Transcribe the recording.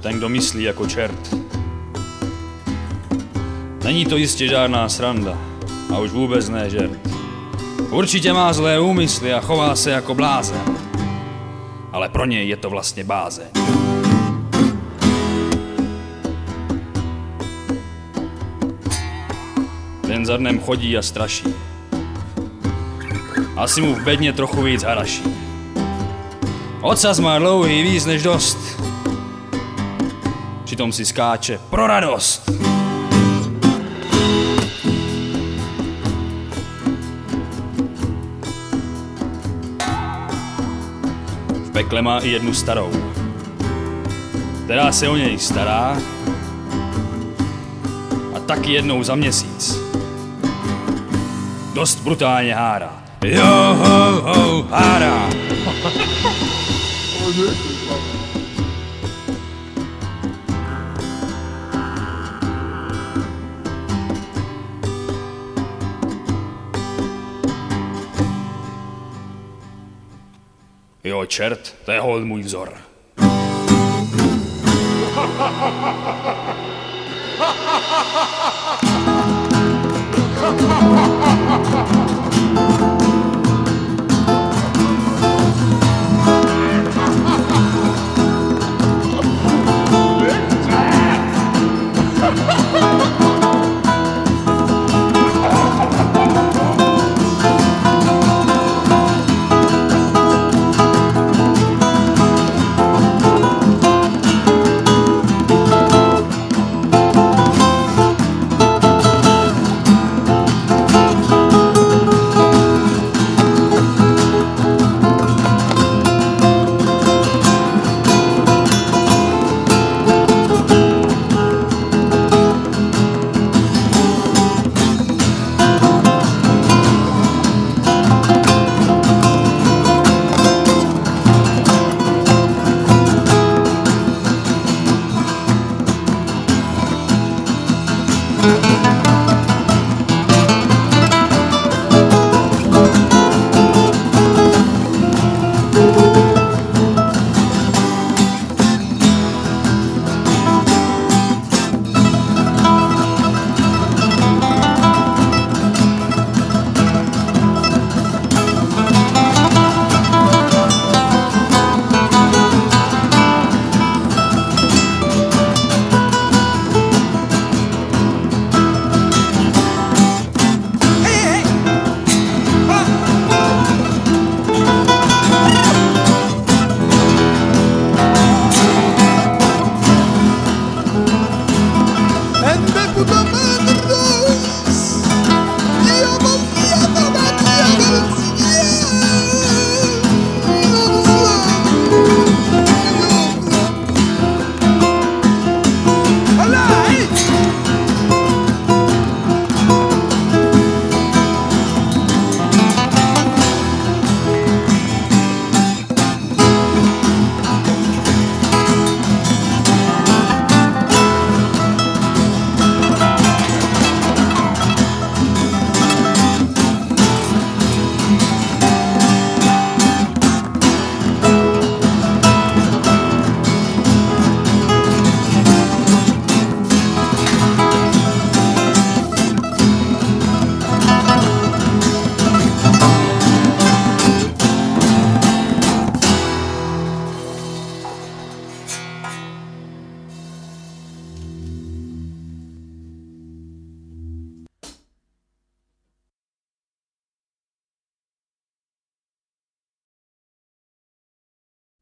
ten, kdo myslí jako čert. Není to jistě žádná sranda a už vůbec ne žert. Určitě má zlé úmysly a chová se jako blázen, ale pro něj je to vlastně bázeň. Den za dnem chodí a straší. Asi mu v bedně trochu víc haraší. Ocas má dlouhý víc než dost. Přitom si skáče pro radost. V pekle má i jednu starou, která se o něj stará a taky jednou za měsíc dost brutálně hádá. Jo, ho, ho, hádá. Jo, čert, to je holt můj vzor. Puta madre.